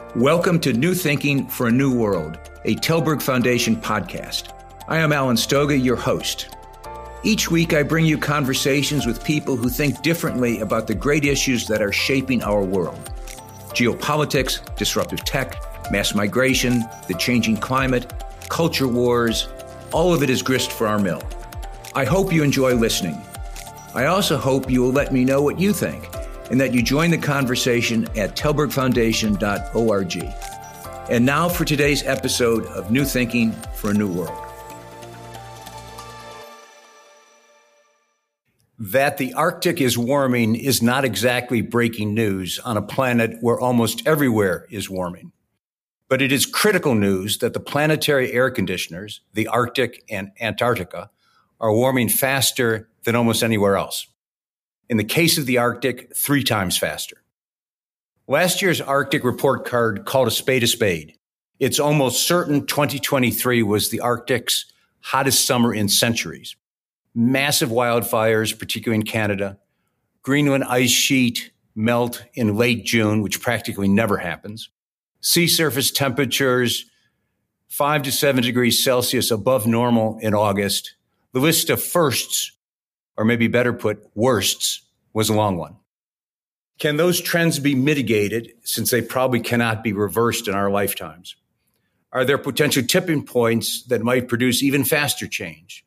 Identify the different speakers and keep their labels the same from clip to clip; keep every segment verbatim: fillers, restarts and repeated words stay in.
Speaker 1: Welcome to New Thinking for a New World, a Telberg Foundation podcast. I am Alan Stoga, your host. Each week, I bring you conversations with people who think differently about the great issues that are shaping our world. Geopolitics, disruptive tech, mass migration, the changing climate, culture wars, all of it is grist for our mill. I hope you enjoy listening. I also hope you will let me know what you think and that you join the conversation at telberg foundation dot org. And now for today's episode of New Thinking for a New World. That the Arctic is warming is not exactly breaking news on a planet where almost everywhere is warming. But it is critical news that the planetary air conditioners, the Arctic and Antarctica, are warming faster than almost anywhere else. In the case of the Arctic, three times faster. Last year's Arctic report card called a spade a spade. It's almost certain twenty twenty-three was the Arctic's hottest summer in centuries. Massive wildfires, particularly in Canada. Greenland ice sheet melt in late June, which practically never happens. Sea surface temperatures five to seven degrees Celsius above normal in August. The list of firsts, or maybe better put, worsts, was a long one. Can those trends be mitigated since they probably cannot be reversed in our lifetimes? Are there potential tipping points that might produce even faster change?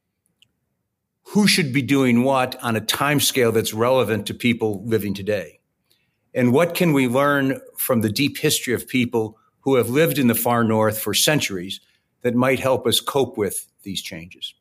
Speaker 1: Who should be doing what on a timescale that's relevant to people living today? And what can we learn from the deep history of people who have lived in the far north for centuries that might help us cope with these changes?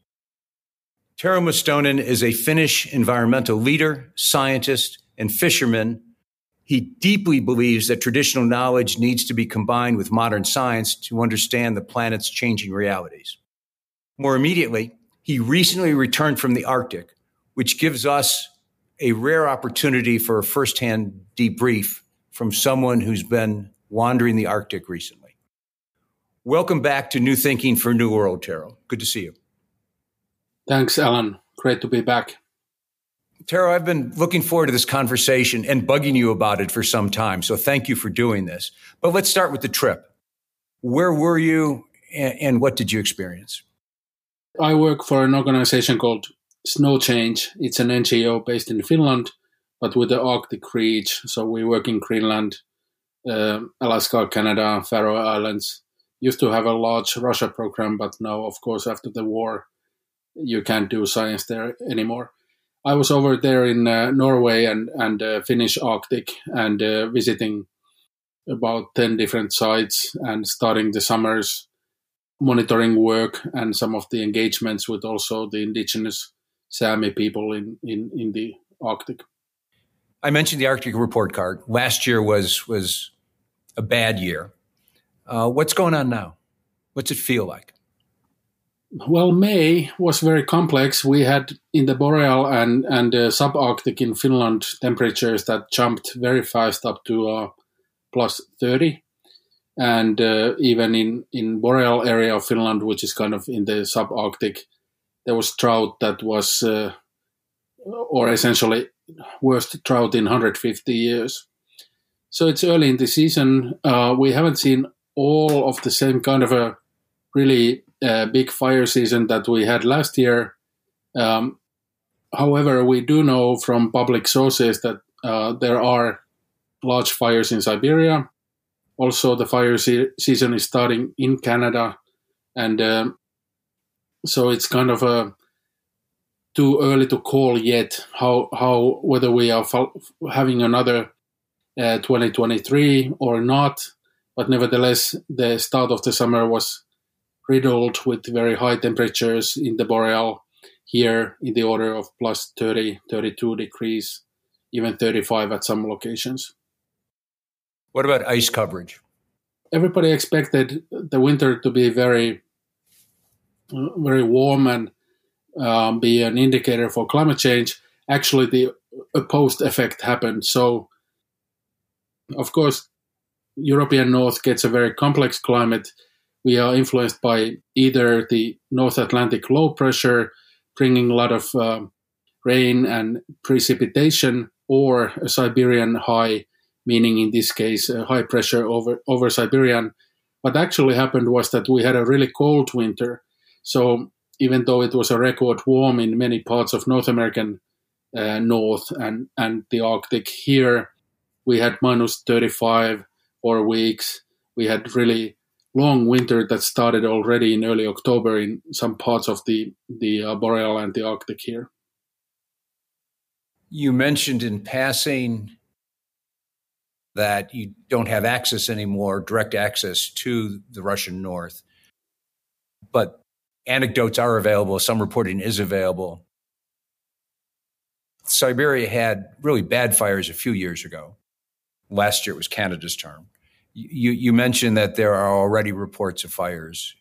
Speaker 1: Tero Mustonen is a Finnish environmental leader, scientist, and fisherman. He deeply believes that traditional knowledge needs to be combined with modern science to understand the planet's changing realities. More immediately, he recently returned from the Arctic, which gives us a rare opportunity for a firsthand debrief from someone who's been wandering the Arctic recently. Welcome back to New Thinking for a New World, Tero. Good to see you.
Speaker 2: Thanks, Alan. Great to be back.
Speaker 1: Tero, I've been looking forward to this conversation and bugging you about it for some time, so thank you for doing this. But let's start with the trip. Where were you and, and what did you experience?
Speaker 2: I work for an organization called Snow Change. It's an N G O based in Finland, but with the Arctic reach. So we work in Greenland, uh, Alaska, Canada, Faroe Islands. Used to have a large Russia program, but now, of course, after the war, you can't do science there anymore. I was over there in uh, Norway and, and uh, Finnish Arctic and uh, visiting about ten different sites and starting the summer's monitoring work and some of the engagements with also the indigenous Sami people in, in, in the Arctic.
Speaker 1: I mentioned the Arctic report card. Last year was, was a bad year. Uh, what's going on now? What's it feel like?
Speaker 2: Well, May was very complex. We had in the boreal and, and uh, subarctic in Finland temperatures that jumped very fast up to uh, plus thirty. And uh, even in, in boreal area of Finland, which is kind of in the subarctic, there was drought that was, uh, or essentially worst drought in one hundred fifty years. So it's early in the season. Uh, we haven't seen all of the same kind of a really uh, big fire season that we had last year. Um, however, we do know from public sources that uh, there are large fires in Siberia. Also, the fire se- season is starting in Canada. And um, so it's kind of a too early to call yet how, how whether we are fa- having another uh, twenty twenty-three or not. But nevertheless, the start of the summer was riddled with very high temperatures in the boreal here in the order of plus thirty, thirty-two degrees, even thirty-five at some locations.
Speaker 1: What about ice coverage?
Speaker 2: Everybody expected the winter to be very, very warm and um, be an indicator for climate change. Actually, the opposed effect happened. So, of course, European North gets a very complex climate. We are influenced by either the North Atlantic low pressure, bringing a lot of uh, rain and precipitation, or a Siberian high, meaning in this case uh, high pressure over, over Siberian. What actually happened was that we had a really cold winter. So even though it was a record warm in many parts of North American uh, North and, and the Arctic, here we had minus thirty-five for weeks. We had really long winter that started already in early October in some parts of the, the uh, Boreal and the Arctic here.
Speaker 1: You mentioned in passing that you don't have access anymore, direct access to the Russian North. But anecdotes are available. Some reporting is available. Siberia had really bad fires a few years ago. Last year it was Canada's turn. You, you mentioned that there are already reports of fires.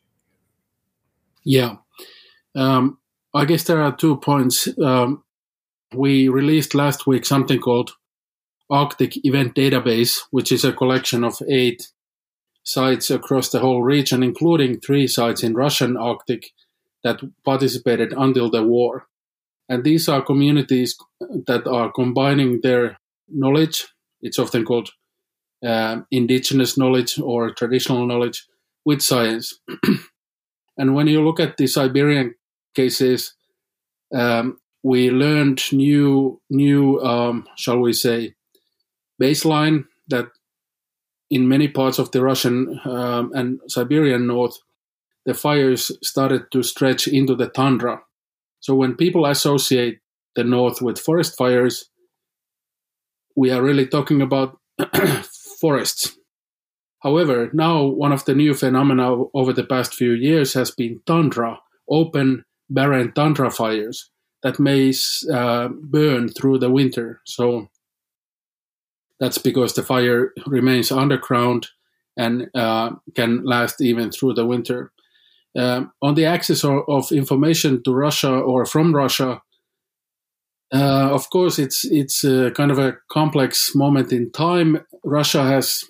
Speaker 2: Yeah. Um, I guess there are two points. Um, we released last week something called Arctic Event Database, which is a collection of eight sites across the whole region, including three sites in Russian Arctic that participated until the war. And these are communities that are combining their knowledge. It's often called uh, indigenous knowledge or traditional knowledge with science. And when you look at the Siberian cases, um, we learned new, new um, shall we say, baseline that in many parts of the Russian um, and Siberian North, the fires started to stretch into the tundra. So when people associate the North with forest fires, we are really talking about forests. However, now one of the new phenomena over the past few years has been tundra, open, barren tundra fires that may uh, burn through the winter. So that's because the fire remains underground and uh, can last even through the winter. Um, on the access of, of information to Russia or from Russia, uh, of course, it's it's a kind of a complex moment in time. Russia has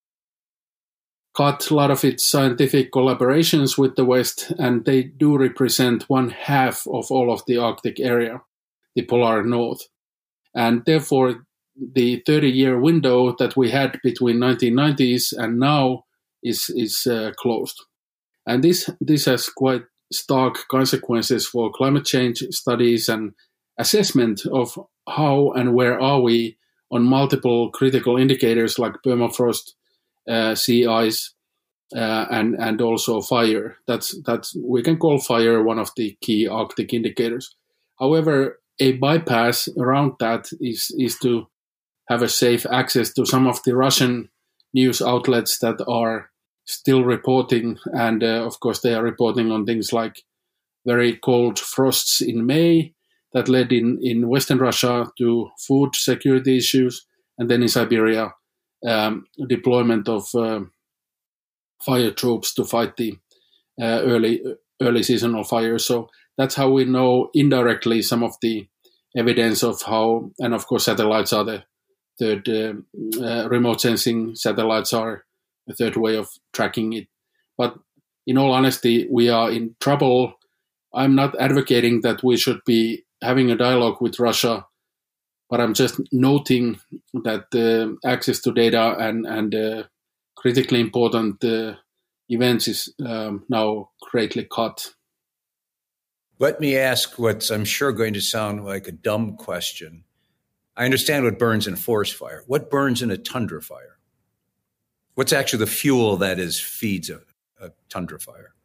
Speaker 2: cut a lot of its scientific collaborations with the West, and they do represent one half of all of the Arctic area, the polar North. And therefore, the thirty-year window that we had between nineteen nineties and now is is uh, closed. And this this has quite stark consequences for climate change studies and assessment of how and where are we on multiple critical indicators like permafrost, uh, sea ice, uh, and and also fire. That's that's we can call fire one of the key Arctic indicators. However, a bypass around that is is to have a safe access to some of the Russian news outlets that are still reporting, and uh, of course they are reporting on things like very cold frosts in May that led in, in Western Russia to food security issues, and then in Siberia, um, deployment of uh, fire troops to fight the uh, early early seasonal fires. So that's how we know indirectly some of the evidence of how, and of course satellites are the third, uh, uh, remote sensing satellites are a third way of tracking it. But in all honesty, we are in trouble. I'm not advocating that we should be having a dialogue with Russia, but I'm just noting that the uh, access to data and, and uh, critically important uh, events is um, now greatly cut.
Speaker 1: Let me ask what's, I'm sure, going to sound like a dumb question. I understand what burns in a forest fire. What burns in a tundra fire? What's actually the fuel that is feeds a, a tundra fire?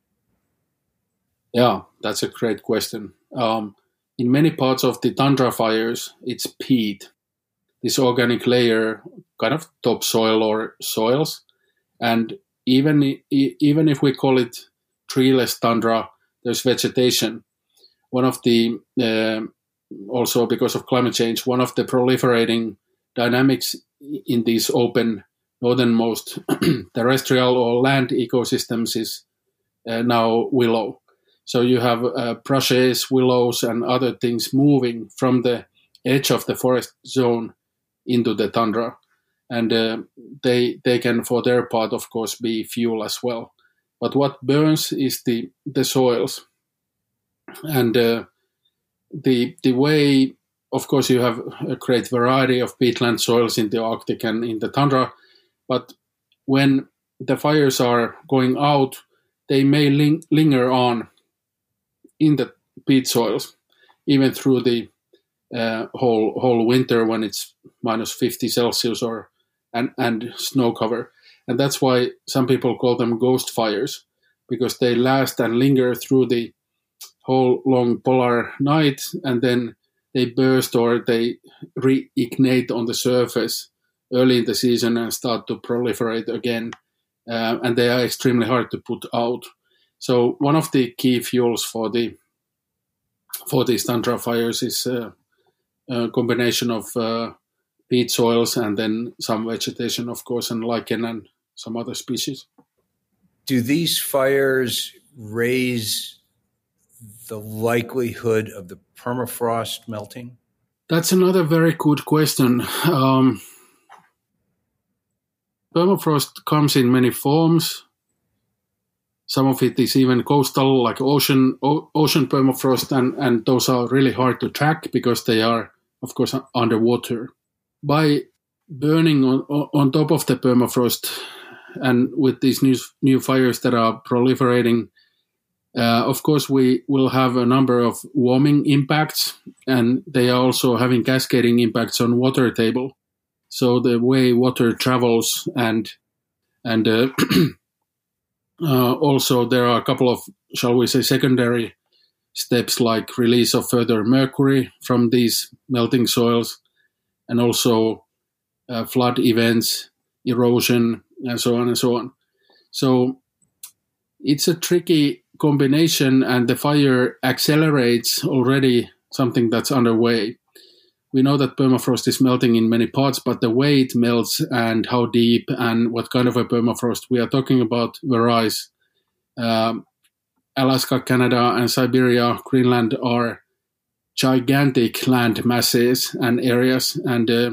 Speaker 2: Yeah, that's a great question. Um, in many parts of the tundra fires, it's peat, this organic layer, kind of topsoil or soils. And even, even if we call it treeless tundra, there's vegetation. One of the, uh, also because of climate change, one of the proliferating dynamics in these open northernmost terrestrial or land ecosystems is uh, now willow. So you have uh, brushes, willows, and other things moving from the edge of the forest zone into the tundra. And uh, they they can, for their part, of course, be fuel as well. But what burns is the, the soils. And uh, the the way of course, you have a great variety of peatland soils in the Arctic and in the tundra, but when the fires are going out, they may ling- linger on in the peat soils, even through the uh, whole whole winter when it's minus fifty Celsius or and, and snow cover. And that's why some people call them ghost fires, because they last and linger through the whole long polar night, and then they burst or they reignite on the surface early in the season and start to proliferate again. Uh, and they are extremely hard to put out. So one of the key fuels for the for these tundra fires is uh, a combination of uh, peat soils and then some vegetation, of course, and lichen and some other species.
Speaker 1: Do these fires raise the likelihood of the permafrost melting?
Speaker 2: That's another very good question. Um, permafrost comes in many forms. Some of it is even coastal, like ocean o- ocean permafrost, and, and those are really hard to track because they are, of course, underwater. By burning on, on top of the permafrost and with these new, new fires that are proliferating, Uh, of course, we will have a number of warming impacts, and they are also having cascading impacts on water table. So the way water travels, and and uh, uh, also there are a couple of, shall we say, secondary steps like release of further mercury from these melting soils, and also uh, flood events, erosion, and so on and so on. So it's a tricky combination, and the fire accelerates already something that's underway. We know that permafrost is melting in many parts, but the way it melts and how deep and what kind of a permafrost we are talking about varies. Um, Alaska, Canada, and Siberia, Greenland are gigantic land masses and areas, and uh,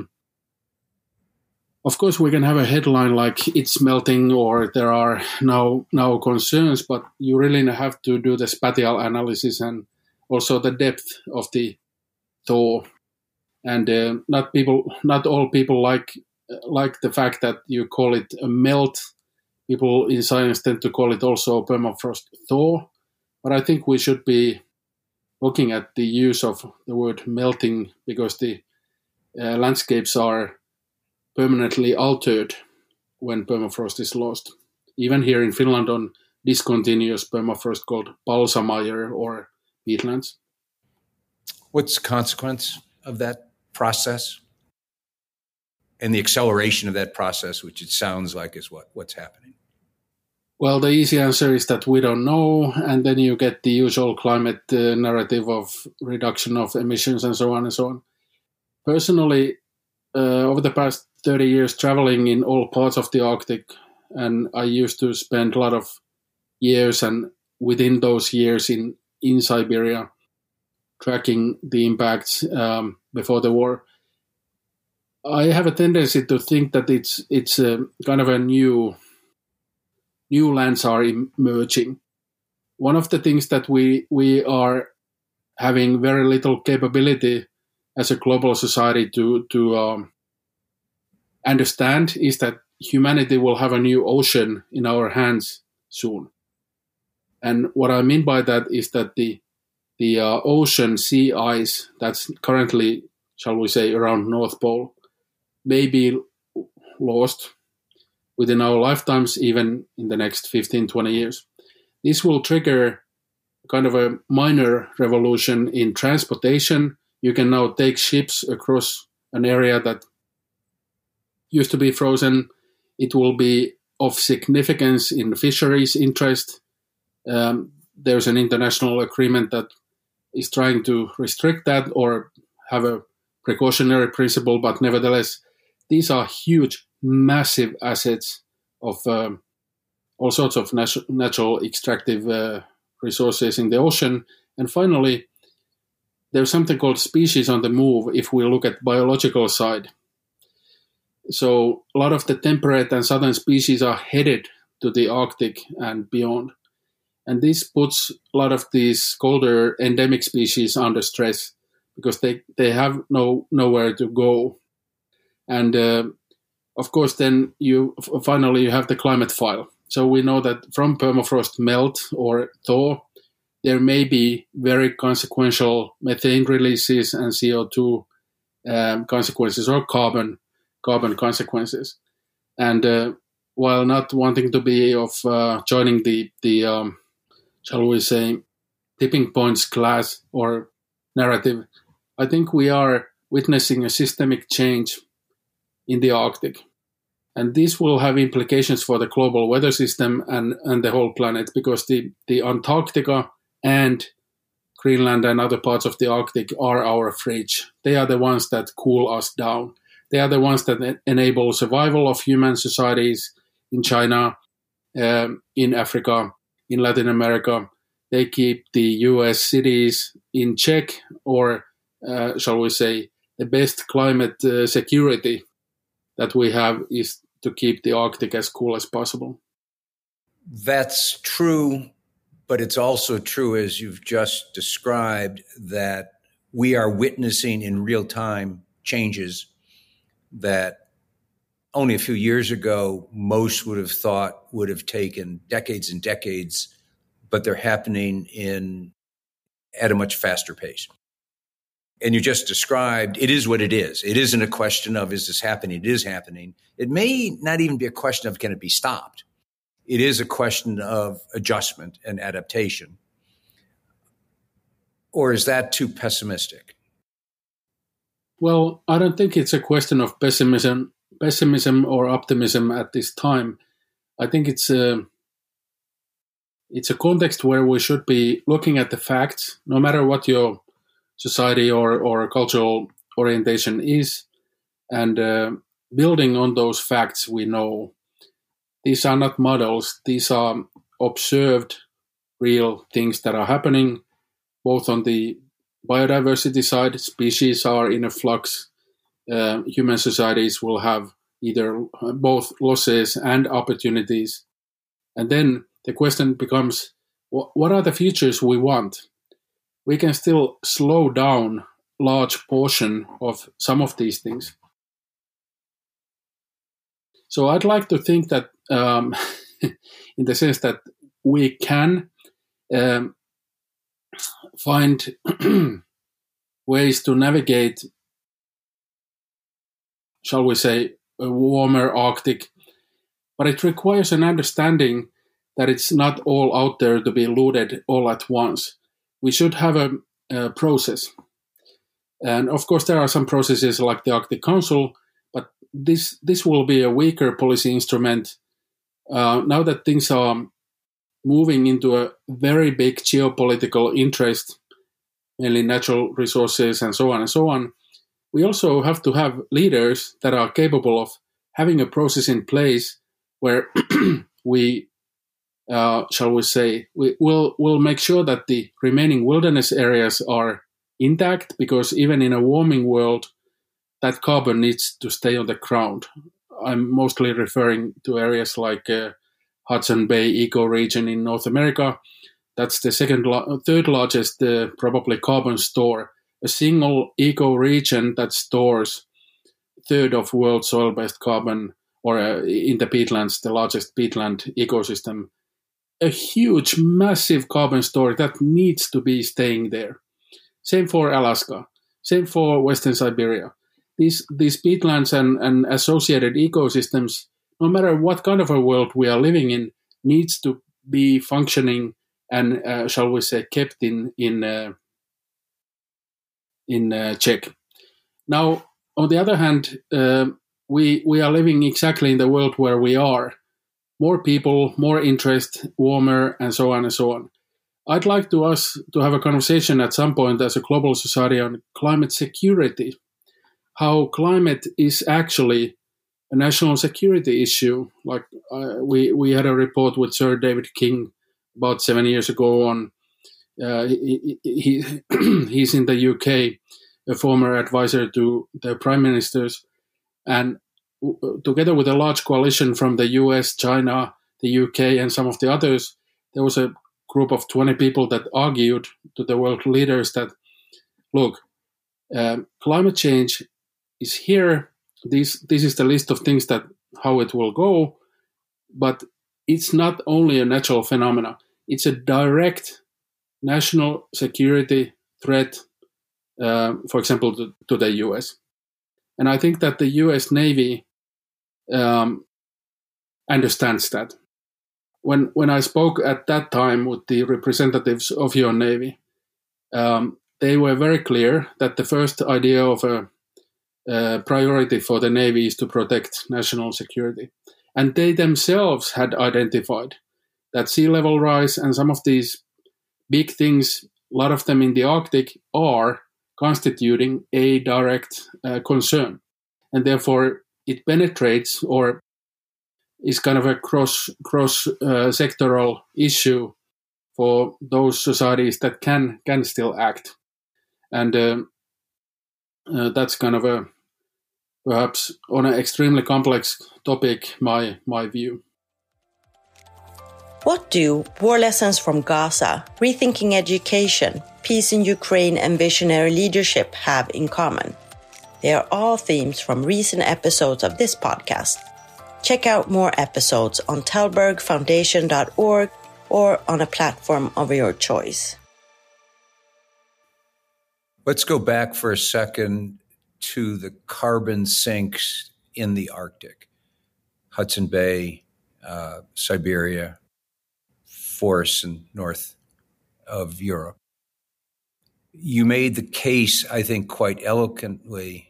Speaker 2: of course, we can have a headline like it's melting or there are now now concerns, but you really have to do the spatial analysis and also the depth of the thaw. And uh, not people, not all people like like the fact that you call it a melt. People in science tend to call it also permafrost thaw. But I think we should be looking at the use of the word melting, because the uh, landscapes are permanently altered when permafrost is lost. Even here in Finland on discontinuous permafrost called Palsamire or peatlands.
Speaker 1: What's the consequence of that process and the acceleration of that process, which it sounds like is what, what's happening?
Speaker 2: Well, the easy answer is that we don't know, and then you get the usual climate uh, narrative of reduction of emissions and so on and so on. Personally, uh, over the past thirty years traveling in all parts of the Arctic, and I used to spend a lot of years and within those years in, in Siberia tracking the impacts um, before the war. I have a tendency to think that it's it's a kind of a new new lands are emerging. One of the things that we we are having very little capability as a global society to to um, understand is that humanity will have a new ocean in our hands soon. And what I mean by that is that the the uh, ocean sea ice that's currently, shall we say, around North Pole may be lost within our lifetimes, even in the next fifteen, twenty years. This will trigger kind of a minor revolution in transportation. You can now take ships across an area that used to be frozen. It will be of significance in fisheries interest. Um, there's an international agreement that is trying to restrict that or have a precautionary principle, but nevertheless, these are huge, massive assets of um, all sorts of nat- natural extractive uh, resources in the ocean. And finally, there's something called species on the move if we look at biological side. So a lot of the temperate and southern species are headed to the Arctic and beyond. And this puts a lot of these colder endemic species under stress because they, they have no nowhere to go. And uh, of course, then you finally you have the climate file. So we know that from permafrost melt or thaw, there may be very consequential methane releases and C O two um, consequences, or carbon carbon consequences. And uh, while not wanting to be of uh, joining the the um, shall we say tipping points class or narrative, I think we are witnessing a systemic change in the Arctic. And this will have implications for the global weather system and, and the whole planet, because the, the Antarctica and Greenland and other parts of the Arctic are our fridge. They are the ones that cool us down. They are the ones that enable survival of human societies in China, um, in Africa, in Latin America. They keep the U S cities in check, or uh, shall we say, the best climate uh, security that we have is to keep the Arctic as cool as possible.
Speaker 1: That's true, but it's also true, as you've just described, that we are witnessing in real time changes that only a few years ago most would have thought would have taken decades and decades, but they're happening in at a much faster pace. And you just described, it is what it is. It isn't a question of, is this happening? It is happening. It may not even be a question of, can it be stopped? It is a question of adjustment and adaptation. Or is that too pessimistic?
Speaker 2: Well, I don't think it's a question of pessimism, pessimism or optimism at this time. I think it's a, it's a context where we should be looking at the facts, no matter what your society or, or cultural orientation is, and uh, building on those facts we know. These are not models. These are observed real things that are happening, both on the biodiversity side. Species are in a flux. Uh, human societies will have either both losses and opportunities. And then the question becomes, what are the futures we want? We can still slow down large portion of some of these things. So I'd like to think that, um, in the sense that we can um, find ways to navigate, shall we say, a warmer Arctic, but it requires an understanding that it's not all out there to be looted all at once. We should have a, a process. And of course, there are some processes like the Arctic Council, but this this will be a weaker policy instrument uh, now that things are moving into a very big geopolitical interest, mainly natural resources and so on and so on. We also have to have leaders that are capable of having a process in place where we Uh, shall we say, we will will make sure that the remaining wilderness areas are intact, because even in a warming world, that carbon needs to stay on the ground. I'm mostly referring to areas like uh, Hudson Bay ecoregion in North America. That's the second, third largest uh, probably carbon store. A single ecoregion that stores a third of world soil-based carbon, or uh, in the peatlands, the largest peatland ecosystem. A huge, massive carbon store that needs to be staying there. Same for Alaska. Same for Western Siberia. These these peatlands and, and associated ecosystems, no matter what kind of a world we are living in, needs to be functioning and, uh, shall we say, kept in in uh, in uh, check. Now, on the other hand, uh, we we are living exactly in the world where we are. More people, more interest, warmer, and so on and so on. I'd like to us to have a conversation at some point as a global society on climate security, how climate is actually a national security issue. Like uh, we we had a report with Sir David King about seven years ago on. Uh, he, he he's in the U K, a former advisor to the prime ministers, and together with a large coalition from the U S, China, the U K, and some of the others, there was a group of twenty people that argued to the world leaders that, look, Um, climate change is here. This this is the list of things that how it will go, but it's not only a natural phenomena. It's a direct national security threat, uh, for example, to, to the U S. And I think that the U S Navy um, understands that. When when I spoke at that time with the representatives of your Navy, um, they were very clear that the first idea of a, a priority for the Navy is to protect national security. And they themselves had identified that sea level rise and some of these big things, a lot of them in the Arctic, are constituting a direct uh, concern. And therefore, it penetrates or is kind of a cross, cross uh, sectoral issue for those societies that can, can still act. And uh, uh, that's kind of a, perhaps on an extremely complex topic, my, my view.
Speaker 3: What do War Lessons from Gaza, Rethinking Education, Peace in Ukraine and Visionary Leadership have in common? They are all themes from recent episodes of this podcast. Check out more episodes on Tallberg Foundation dot org or on a platform of your choice.
Speaker 1: Let's go back for a second to the carbon sinks in the Arctic, Hudson Bay, uh, Siberia, forests in north of Europe. You made the case, I think, quite eloquently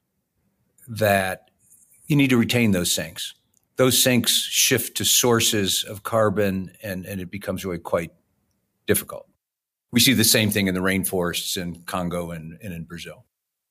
Speaker 1: that you need to retain those sinks. Those sinks shift to sources of carbon, and, and it becomes really quite difficult. We see the same thing in the rainforests in Congo and, and in Brazil.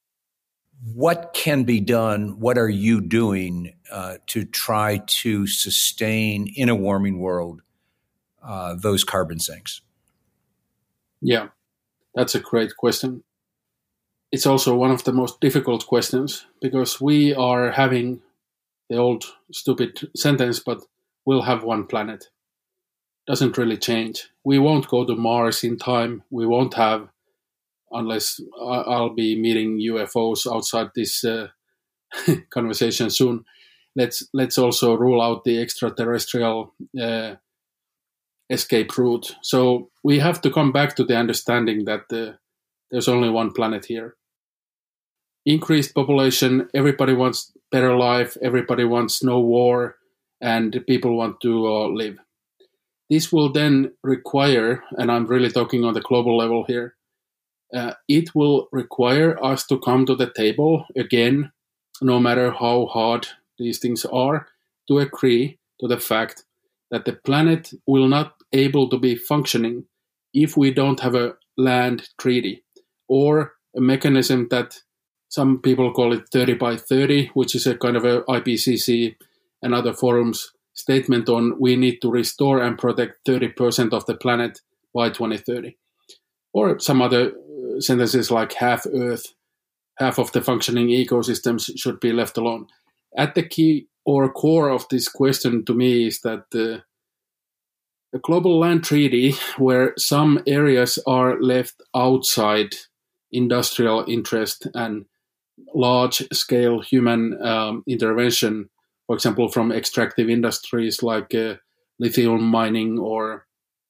Speaker 1: What can be done? What are you doing uh, to try to sustain in a warming world uh, those carbon sinks?
Speaker 2: Yeah, that's a great question. It's also one of the most difficult questions because we are having the old stupid sentence, but we'll have one planet. Doesn't really change. We won't go to Mars in time. We won't have, unless I'll be meeting U F Os outside this uh, conversation soon. Let's let's also rule out the extraterrestrial uh, escape route. So we have to come back to the understanding that uh, there's only one planet here. Increased population, everybody wants better life, everybody wants no war, and people want to uh, live. This will then require, and I'm really talking on the global level here, uh, it will require us to come to the table again, no matter how hard these things are, to agree to the fact that the planet will not able to be functioning if we don't have a land treaty or a mechanism that some people call it thirty by thirty, which is a kind of a I P C C and other forums statement on we need to restore and protect thirty percent of the planet by twenty thirty. Or some other sentences like half Earth, half of the functioning ecosystems should be left alone. At the key or core of this question to me is that the, the global land treaty, where some areas are left outside industrial interest and large-scale human um, intervention, for example, from extractive industries like uh, lithium mining or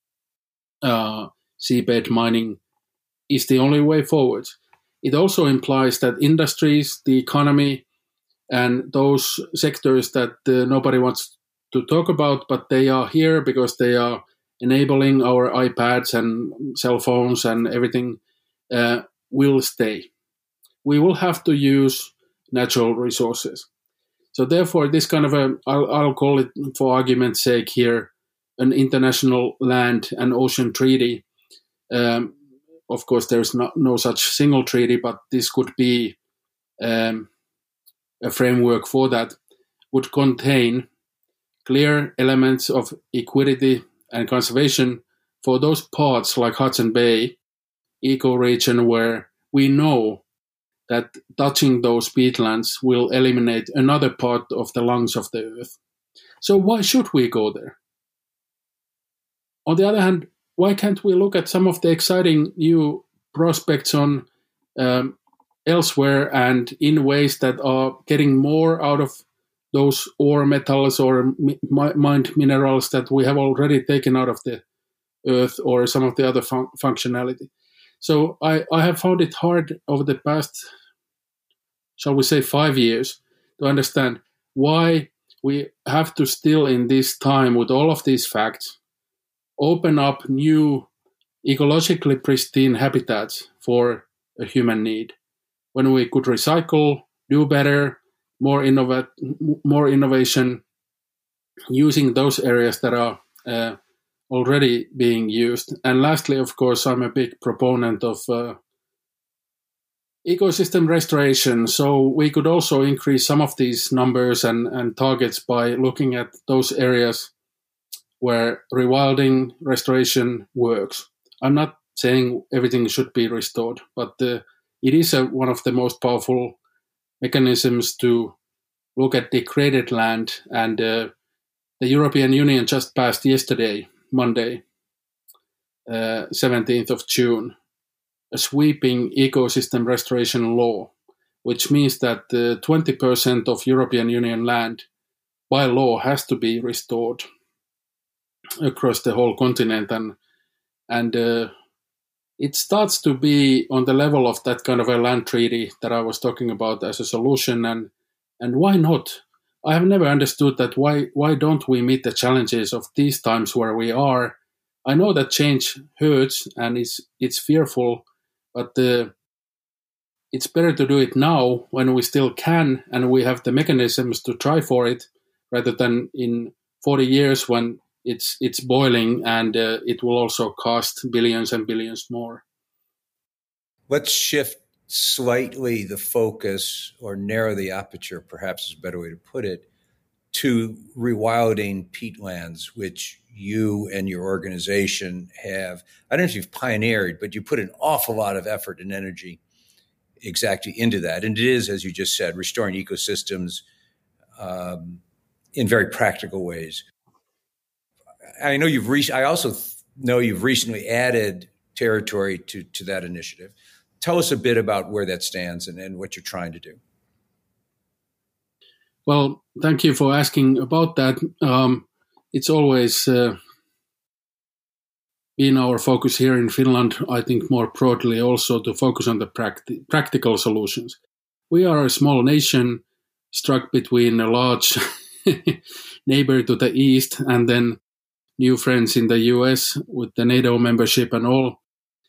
Speaker 2: uh, seabed mining, is the only way forward. It also implies that industries, the economy, and those sectors that uh, nobody wants to talk about, but they are here because they are enabling our iPads and cell phones and everything, uh, will stay. We will have to use natural resources. So therefore, this kind of a, I'll, I'll call it for argument's sake here, an international land and ocean treaty. Um, of course, there's not, no such single treaty, but this could be um, a framework for that, would contain clear elements of equity and conservation for those parts like Hudson Bay ecoregion where we know that touching those peatlands will eliminate another part of the lungs of the earth. So why should we go there? On the other hand, why can't we look at some of the exciting new prospects on um, elsewhere and in ways that are getting more out of those ore metals or mi- mined minerals that we have already taken out of the earth or some of the other fun- functionality. So I, I have found it hard over the past, shall we say, five years to understand why we have to still in this time with all of these facts open up new ecologically pristine habitats for a human need when we could recycle, do better, more innovat, more innovation using those areas that are uh, already being used. And lastly, of course, I'm a big proponent of uh, ecosystem restoration. So we could also increase some of these numbers and, and targets by looking at those areas where rewilding restoration works. I'm not saying everything should be restored, but uh, it is a, one of the most powerful mechanisms to look at degraded land. And uh, the European Union just passed yesterday, Monday, uh, seventeenth of June, a sweeping ecosystem restoration law, which means that uh, twenty percent of European Union land by law has to be restored across the whole continent. And, and uh, it starts to be on the level of that kind of a land treaty that I was talking about as a solution. And, and why not? I have never understood that. Why, why don't we meet the challenges of these times where we are? I know that change hurts and it's, it's fearful, but uh, it's better to do it now when we still can and we have the mechanisms to try for it, rather than in forty years when it's it's boiling and uh, it will also cost billions and billions more.
Speaker 1: Let's shift slightly the focus, or narrow the aperture, perhaps is a better way to put it, to rewilding peatlands, which you and your organization have, I don't know if you've pioneered, but you put an awful lot of effort and energy exactly into that. And it is, as you just said, restoring ecosystems um, in very practical ways. I know you've re- I also know you've recently added territory to, to that initiative. Tell us a bit about where that stands and, and what you're trying to do.
Speaker 2: Well, thank you for asking about that. Um, it's always uh, been our focus here in Finland, I think more broadly also to focus on the practi- practical solutions. We are a small nation struck between a large neighbor to the east and then new friends in the U S with the NATO membership and all.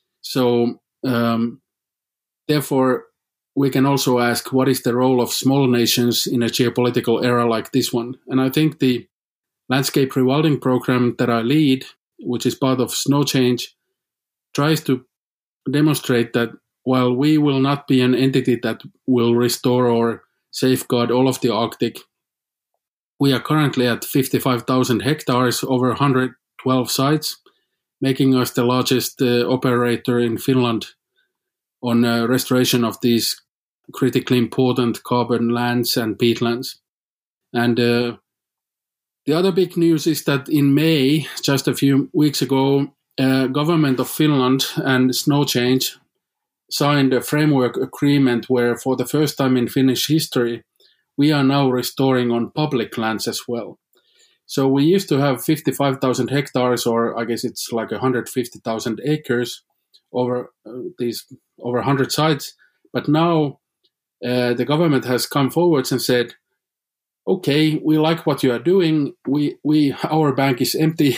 Speaker 2: So um, therefore, we can also ask, what is the role of small nations in a geopolitical era like this one? And I think the landscape rewilding program that I lead, which is part of Snow Change, tries to demonstrate that while we will not be an entity that will restore or safeguard all of the Arctic, we are currently at fifty-five thousand hectares, over one hundred twelve sites, making us the largest uh, operator in Finland on uh, restoration of these critically important carbon lands and peatlands. And uh, the other big news is that in May, just a few weeks ago, uh, government of Finland and Snow Change signed a framework agreement where for the first time in Finnish history, we are now restoring on public lands as well. So we used to have fifty-five thousand hectares, or I guess it's like one hundred fifty thousand acres over uh, these over one hundred sites. But now uh, the government has come forwards and said, okay, we like what you are doing. We, we, our bank is empty.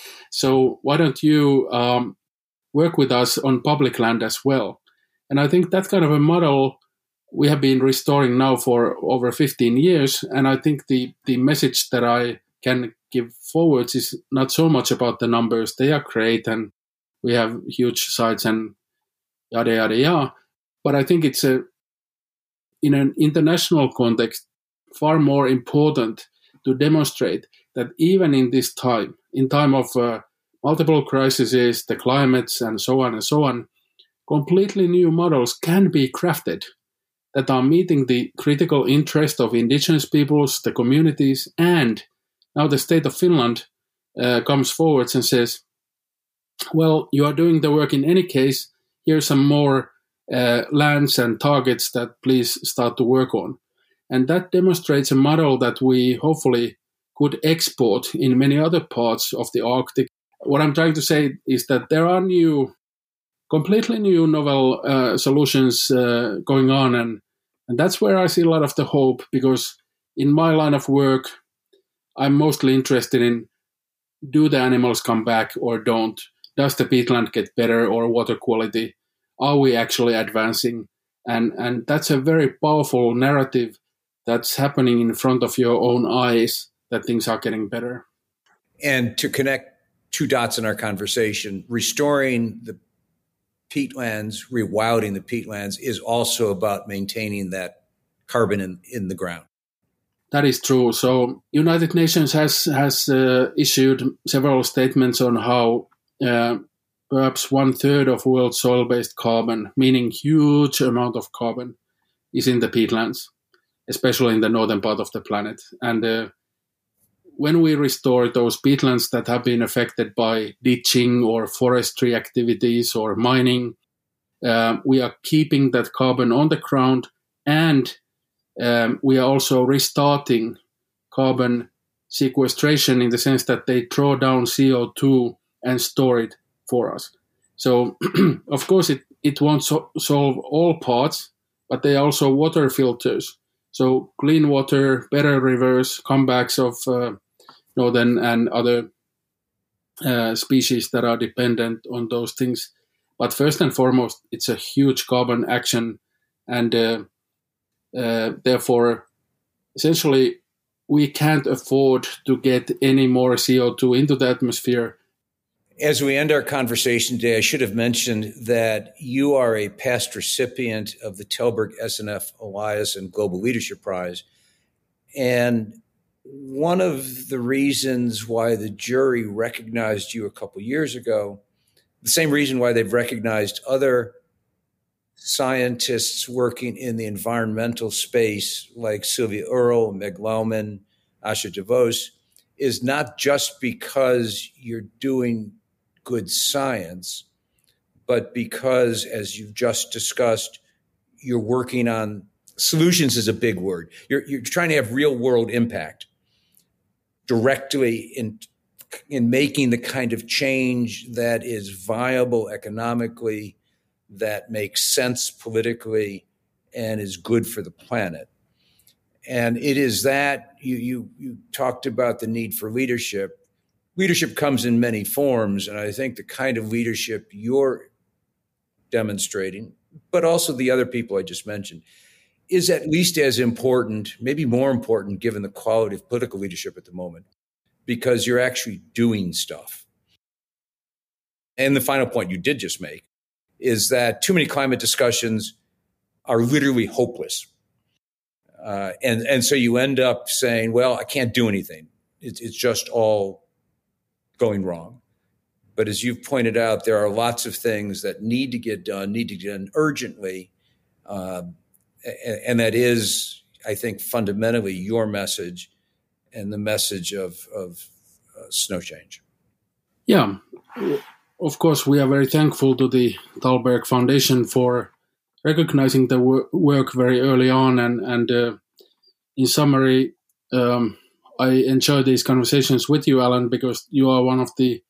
Speaker 2: So why don't you um, work with us on public land as well? And I think that kind of a model we have been restoring now for over fifteen years. And I think the, the message that I can give forwards is not so much about the numbers. They are great and we have huge sites and yada, yada, yada. But I think it's a, in an international context, far more important to demonstrate that even in this time, in time of uh, multiple crises, the climates and so on and so on, completely new models can be crafted that are meeting the critical interest of indigenous peoples, the communities, and now the state of Finland uh, comes forwards and says, well, you are doing the work in any case. Here's some more uh, lands and targets that please start to work on. And that demonstrates a model that we hopefully could export in many other parts of the Arctic. What I'm trying to say is that there are new, completely new novel uh, solutions uh, going on. And, and that's where I see a lot of the hope, because in my line of work, I'm mostly interested in, do the animals come back or don't? Does the peatland get better or water quality? Are we actually advancing? And, and that's a very powerful narrative that's happening in front of your own eyes, that things are getting better.
Speaker 1: And to connect two dots in our conversation, restoring the peatlands, rewilding the peatlands is also about maintaining that carbon in, in the ground.
Speaker 2: That is true. So United Nations has has uh, issued several statements on how uh, perhaps one third of world soil-based carbon, meaning huge amount of carbon, is in the peatlands, especially in the northern part of the planet. And uh, when we restore those peatlands that have been affected by ditching or forestry activities or mining, uh, we are keeping that carbon on the ground, and um, we are also restarting carbon sequestration in the sense that they draw down C O two and store it for us. So, of course, it, it won't so- solve all parts, but they are also water filters. So clean water, better rivers, comebacks of uh, northern and other uh, species that are dependent on those things. But first and foremost, it's a huge carbon action. And uh, uh, therefore, essentially, we can't afford to get any more C O two into the atmosphere.
Speaker 1: As we end our conversation today, I should have mentioned that you are a past recipient of the Telberg S N F Eliasson Global Leadership Prize. And one of the reasons why the jury recognized you a couple years ago, the same reason why they've recognized other scientists working in the environmental space like Sylvia Earle, Meg Lauman, Asha DeVos, is not just because you're doing good science, but because, as you've just discussed, you're working on solutions is a big word. You're, you're trying to have real world impact directly in, in making the kind of change that is viable economically, that makes sense politically, and is good for the planet. And it is that you, you, you talked about the need for leadership. Leadership comes in many forms, and I think the kind of leadership you're demonstrating, but also the other people I just mentioned, is at least as important, maybe more important, given the quality of political leadership at the moment, because you're actually doing stuff. And the final point you did just make is that too many climate discussions are literally hopeless. Uh, and, and so you end up saying, well, I can't do anything. It's, it's just all going wrong. But as you've pointed out, there are lots of things that need to get done, need to get done urgently. Um, and, and that is, I think, fundamentally your message and the message of, of uh, Snow Change.
Speaker 2: Yeah. Of course, we are very thankful to the Thalberg Foundation for recognizing the wor- work very early on. And, and uh, in summary, um, I enjoy these conversations with you, Alan, because you are one of the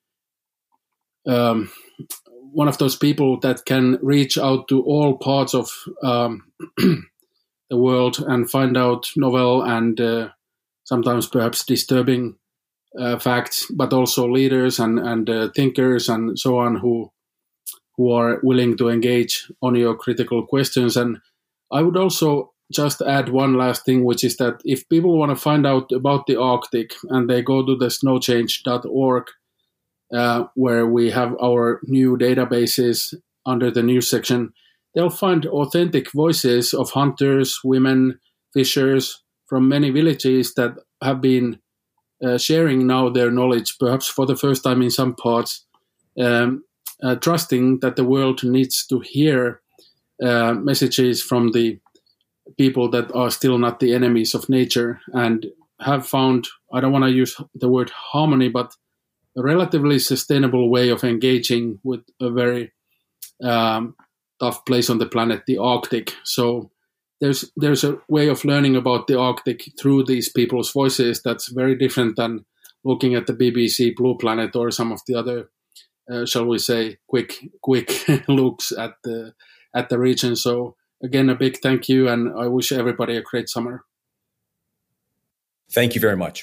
Speaker 2: um, one of those people that can reach out to all parts of um, the world and find out novel and uh, sometimes perhaps disturbing uh, facts, but also leaders and, and uh, thinkers and so on who who are willing to engage on your critical questions. And I would also just add one last thing, which is that if people want to find out about the Arctic and they go to the snow change dot org, uh, where we have our new databases under the news section, they'll find authentic voices of hunters, women, fishers from many villages that have been uh, sharing now their knowledge, perhaps for the first time in some parts, um, uh, trusting that the world needs to hear uh, messages from the people that are still not the enemies of nature, and have found, I don't want to use the word harmony, but a relatively sustainable way of engaging with a very um, tough place on the planet, the Arctic. So there's there's a way of learning about the Arctic through these people's voices that's very different than looking at the B B C Blue Planet or some of the other, uh, shall we say, quick quick looks at the at the region. So again, a big thank you, and I wish everybody a great summer.
Speaker 1: Thank you very much.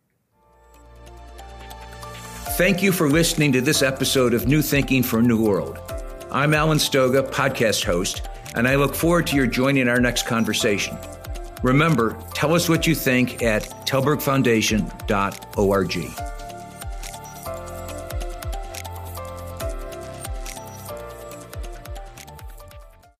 Speaker 1: Thank you for listening to this episode of New Thinking for a New World. I'm Alan Stoga, podcast host, and I look forward to your joining our next conversation. Remember, tell us what you think at telberg foundation dot org.